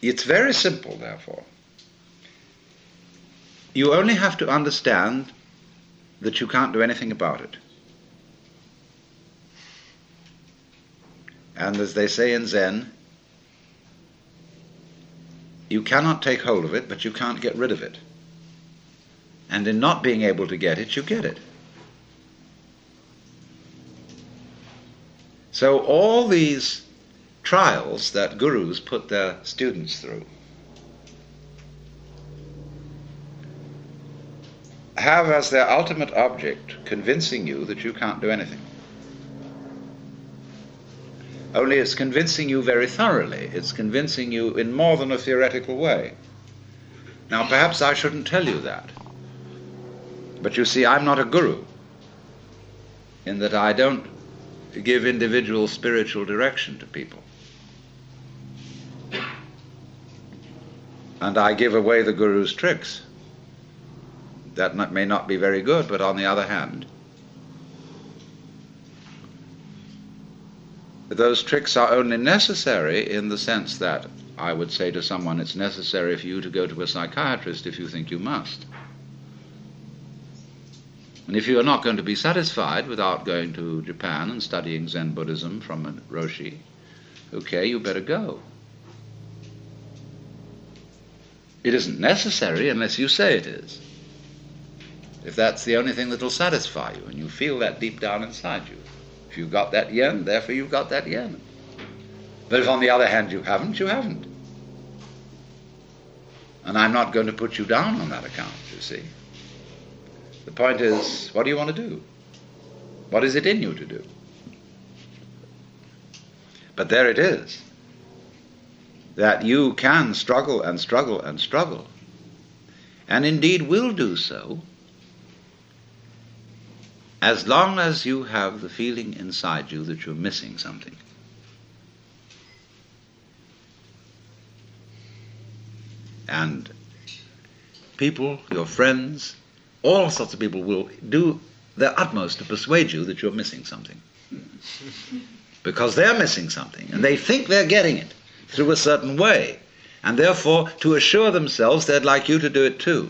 It's very simple, therefore. You only have to understand that you can't do anything about it. And as they say in Zen, you cannot take hold of it, but you can't get rid of it. And in not being able to get it, you get it. So all these trials that gurus put their students through have as their ultimate object convincing you that you can't do anything. Only it's convincing you very thoroughly. It's convincing you in more than a theoretical way. Now, perhaps I shouldn't tell you that. But you see, I'm not a guru, in that I don't give individual spiritual direction to people. And I give away the guru's tricks. That may not be very good, but on the other hand, those tricks are only necessary in the sense that I would say to someone, it's necessary for you to go to a psychiatrist if you think you must. And if you are not going to be satisfied without going to Japan and studying Zen Buddhism from a Roshi, okay, you better go. It isn't necessary unless you say it is. If that's the only thing that will satisfy you, and you feel that deep down inside you. If you've got that yen, therefore you've got that yen. But if on the other hand you haven't, you haven't. And I'm not going to put you down on that account, you see. The point is, what do you want to do? What is it in you to do? But there it is, that you can struggle and struggle and struggle, and indeed will do so, as long as you have the feeling inside you that you're missing something. And people, your friends, all sorts of people will do their utmost to persuade you that you're missing something. Because they're missing something, and they think they're getting it through a certain way. And therefore, to assure themselves, they'd like you to do it too.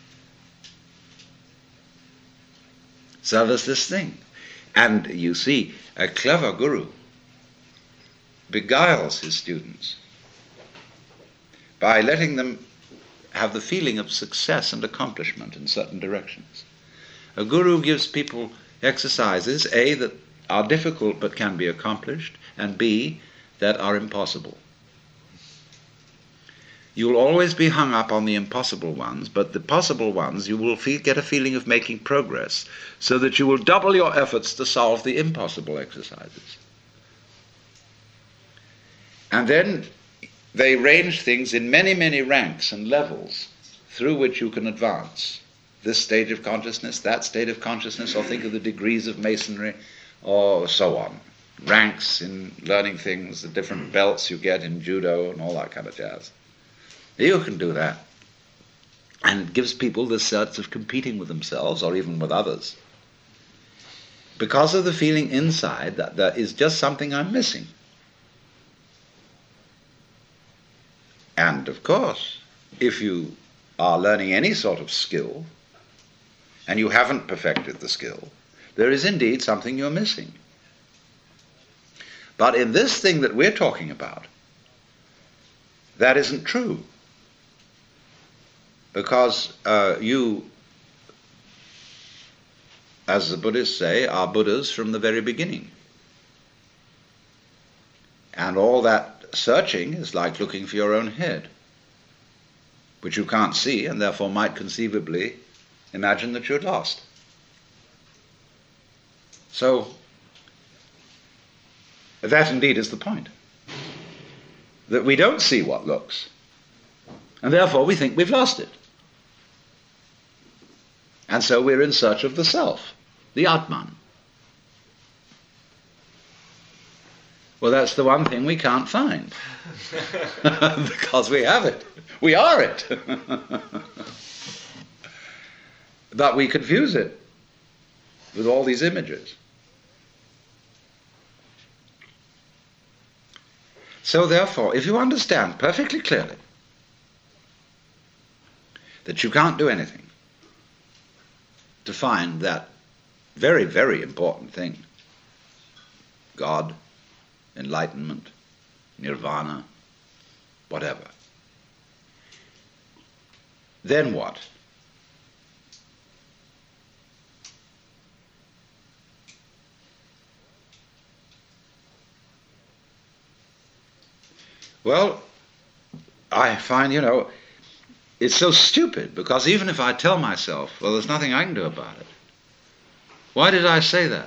So there's this thing. And you see, a clever guru beguiles his students by letting them have the feeling of success and accomplishment in certain directions. A guru gives people exercises, A, that are difficult but can be accomplished, and B, that are impossible. You'll always be hung up on the impossible ones, but the possible ones you will get a feeling of making progress, so that you will double your efforts to solve the impossible exercises. And then they range things in many, many ranks and levels through which you can advance. This stage of consciousness, that state of consciousness, or think of the degrees of masonry, or so on. Ranks in learning things, the different belts you get in judo and all that kind of jazz. You can do that. And it gives people this sense of competing with themselves or even with others, because of the feeling inside that there is just something I'm missing. And of course, if you are learning any sort of skill and you haven't perfected the skill, there is indeed something you're missing. But in this thing that we're talking about, that isn't true. Because you, as the Buddhists say, are Buddhas from the very beginning. And all that searching is like looking for your own head, which you can't see and therefore might conceivably imagine that you're lost. So, that indeed is the point. That we don't see what looks, and therefore we think we've lost it. And so we're in search of the self, the Atman. Well, that's the one thing we can't find. Because we have it. We are it. But we confuse it with all these images. So therefore, if you understand perfectly clearly that you can't do anything to find that very, very important thing, God, enlightenment, nirvana, whatever, then what? Well, I find, it's so stupid, because even if I tell myself, well, there's nothing I can do about it, why did I say that?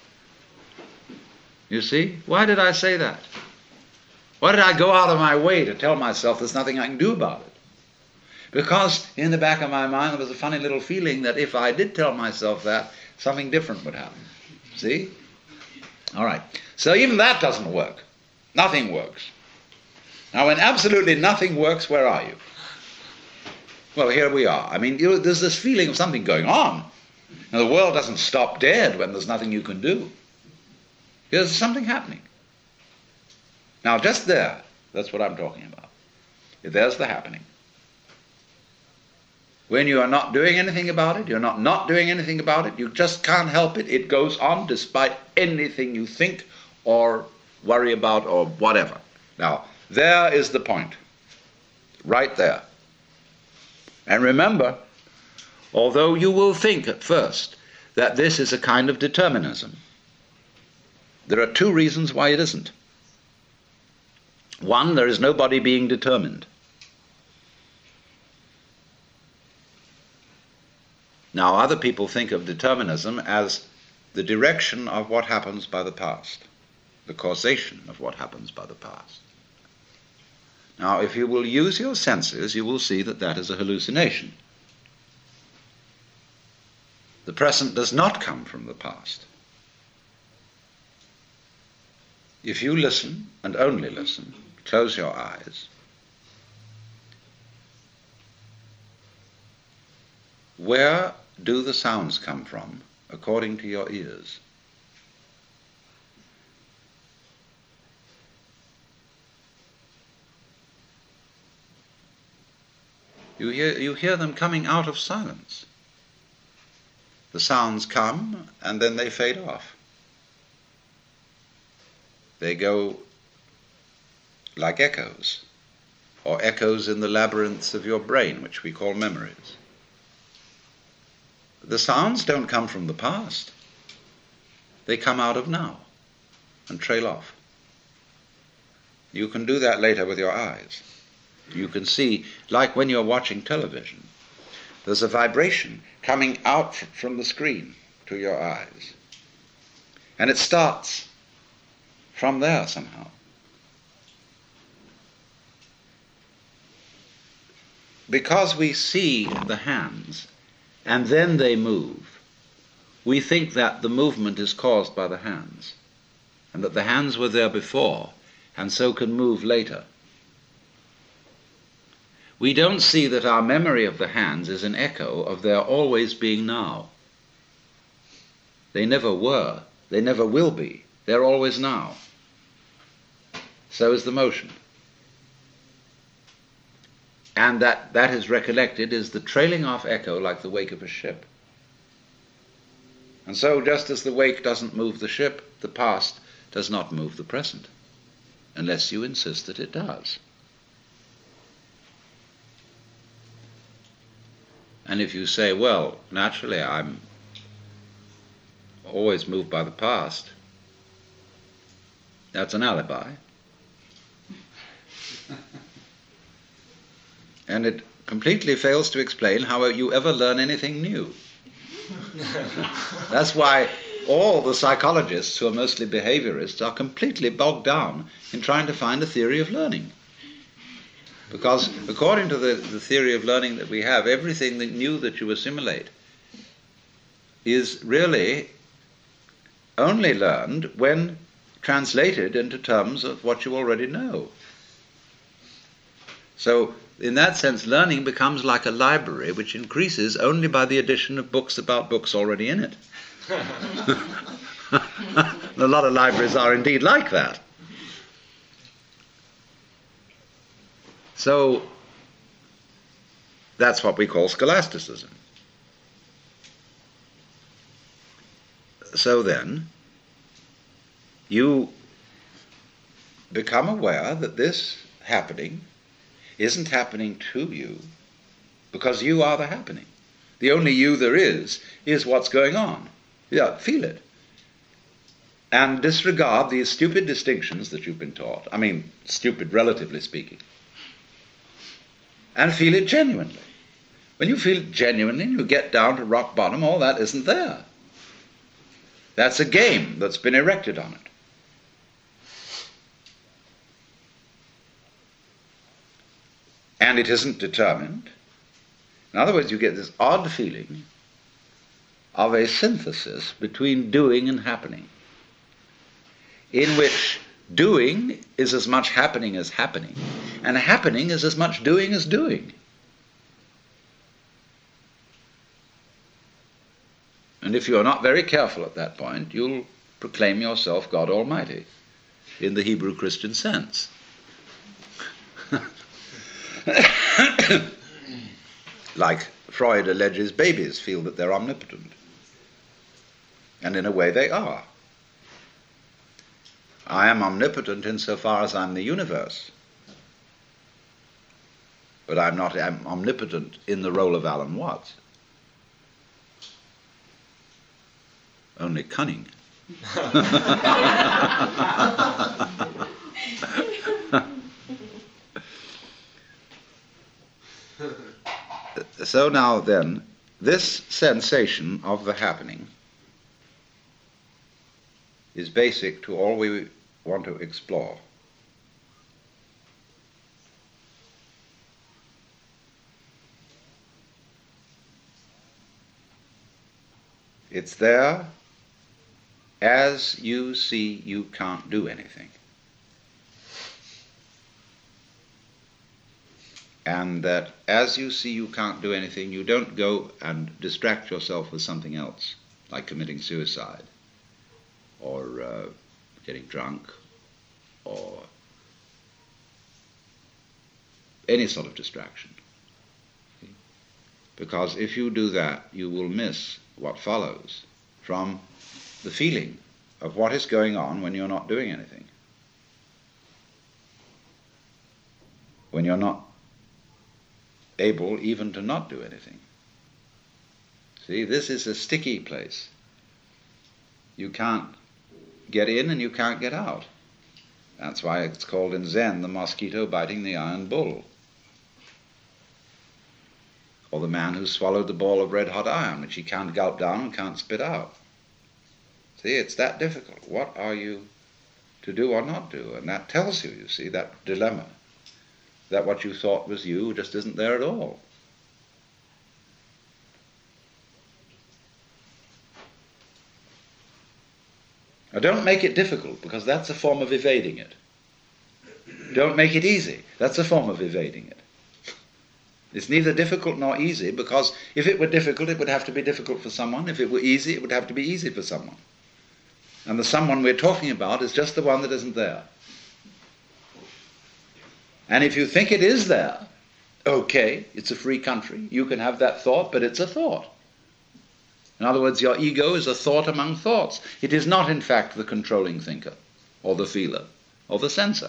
You see? Why did I say that? Why did I go out of my way to tell myself there's nothing I can do about it? Because in the back of my mind there was a funny little feeling that if I did tell myself that, something different would happen. See? All right. So even that doesn't work. Nothing works. Now, when absolutely nothing works, where are you? Well, here we are. I mean, there's this feeling of something going on. Now, the world doesn't stop dead when there's nothing you can do. There's something happening. Now, just there, that's what I'm talking about. There's the happening. When you are not doing anything about it, you're not doing anything about it, you just can't help it. It goes on despite anything you think or worry about or whatever. Now, there is the point. Right there. And remember, although you will think at first that this is a kind of determinism, there are two reasons why it isn't. One, there is nobody being determined. Now, other people think of determinism as the direction of what happens by the past, the causation of what happens by the past. Now, if you will use your senses, you will see that that is a hallucination. The present does not come from the past. If you listen, and only listen, close your eyes, where do the sounds come from according to your ears? You hear them coming out of silence. The sounds come and then they fade off. They go like echoes, or echoes in the labyrinths of your brain, which we call memories. The sounds don't come from the past. They come out of now and trail off. You can do that later with your eyes. You can see, like when you're watching television, there's a vibration coming out from the screen to your eyes. And it starts from there somehow. Because we see the hands and then they move, we think that the movement is caused by the hands, and that the hands were there before and so can move later. We don't see that our memory of the hands is an echo of their always being now. They never were, they never will be, they're always now. So is the motion. And that is recollected is the trailing off echo like the wake of a ship. And so just as the wake doesn't move the ship, the past does not move the present, unless you insist that it does. And if you say, well, naturally I'm always moved by the past, that's an alibi. And it completely fails to explain how you ever learn anything new. That's why all the psychologists, who are mostly behaviorists, are completely bogged down in trying to find a theory of learning. Because according to the theory of learning that we have, everything that new that you assimilate is really only learned when translated into terms of what you already know. So in that sense, learning becomes like a library which increases only by the addition of books about books already in it. A lot of libraries are indeed like that. So that's what we call scholasticism. So then, you become aware that this happening isn't happening to you because you are the happening. The only you there is what's going on. Yeah, feel it. And disregard these stupid distinctions that you've been taught. I mean, stupid relatively speaking. And feel it genuinely. When you feel it genuinely and you get down to rock bottom, all that isn't there. That's a game that's been erected on it. And it isn't determined. In other words, you get this odd feeling of a synthesis between doing and happening, in which doing is as much happening as happening, and happening is as much doing as doing. And if you're not very careful at that point, you'll proclaim yourself God Almighty in the Hebrew Christian sense. Like Freud alleges babies feel that they're omnipotent. And in a way they are. I am omnipotent insofar as I'm the universe. But I'm not omnipotent in the role of Alan Watts. Only cunning. So now then, this sensation of the happening is basic to all we want to explore. It's there as you see you can't do anything. And that as you see you can't do anything, you don't go and distract yourself with something else, like committing suicide, or getting drunk, or any sort of distraction. Because if you do that, you will miss what follows from the feeling of what is going on when you're not doing anything. When you're not able even to not do anything. See, this is a sticky place. You can't get in and you can't get out. That's why it's called in Zen the mosquito biting the iron bull. Or the man who swallowed the ball of red-hot iron, which he can't gulp down and can't spit out. See, it's that difficult. What are you to do or not do? And that tells you, you see, that dilemma. That what you thought was you just isn't there at all. Now don't make it difficult, because that's a form of evading it. Don't make it easy. That's a form of evading it. It's neither difficult nor easy, because if it were difficult, it would have to be difficult for someone. If it were easy, it would have to be easy for someone. And the someone we're talking about is just the one that isn't there. And if you think it is there, okay, it's a free country. You can have that thought, but it's a thought. In other words, your ego is a thought among thoughts. It is not, in fact, the controlling thinker, or the feeler, or the sensor.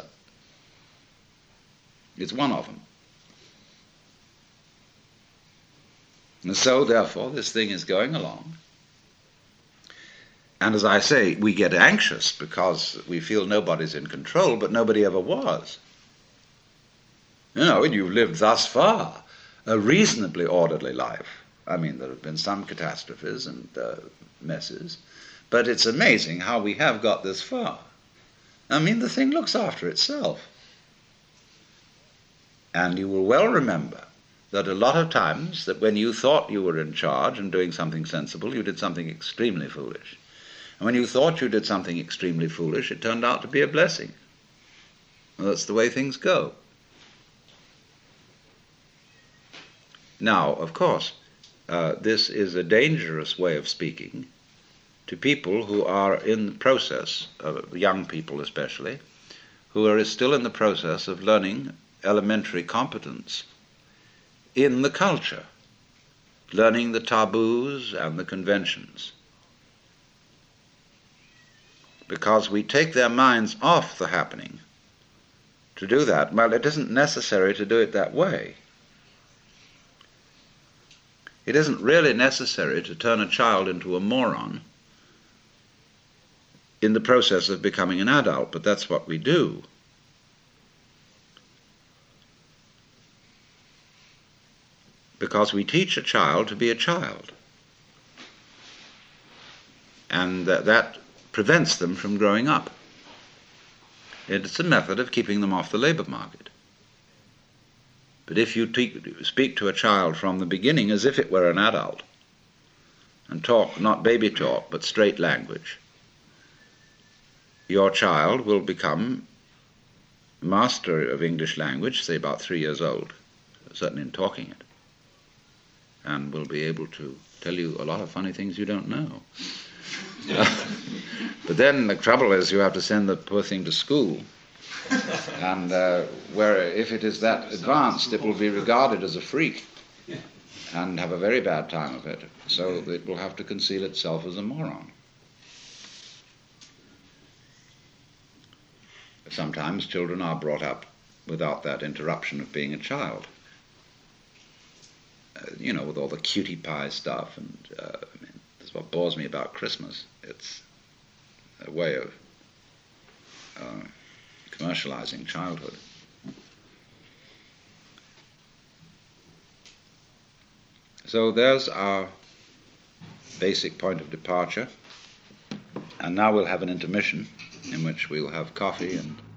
It's one of them. And so, therefore, this thing is going along. And as I say, we get anxious because we feel nobody's in control, but nobody ever was. You know, and you've lived thus far a reasonably orderly life. I mean, there have been some catastrophes and messes, but it's amazing how we have got this far. I mean, the thing looks after itself. And you will well remember that a lot of times that when you thought you were in charge and doing something sensible, you did something extremely foolish. And when you thought you did something extremely foolish, it turned out to be a blessing. Well, that's the way things go. Now, of course, this is a dangerous way of speaking to people who are in the process, young people especially, who are still in the process of learning elementary competence in the culture, learning the taboos and the conventions. Because we take their minds off the happening. To do that, well, it isn't necessary to do it that way. It isn't really necessary to turn a child into a moron in the process of becoming an adult, but that's what we do. Because we teach a child to be a child. And that prevents them from growing up. It's a method of keeping them off the labor market. But if you speak to a child from the beginning as if it were an adult, and talk, not baby talk, but straight language, your child will become master of English language, say about 3 years old, certainly in talking it, and will be able to tell you a lot of funny things you don't know. But then the trouble is you have to send the poor thing to school, and where if it is that advanced, it will be regarded as a freak and have a very bad time of it, so it will have to conceal itself as a moron. Sometimes children are brought up without that interruption of being a child. With all the cutie pie stuff, and that's what bores me about Christmas. It's a way of commercializing childhood. So there's our basic point of departure, and now we'll have an intermission in which we'll have coffee and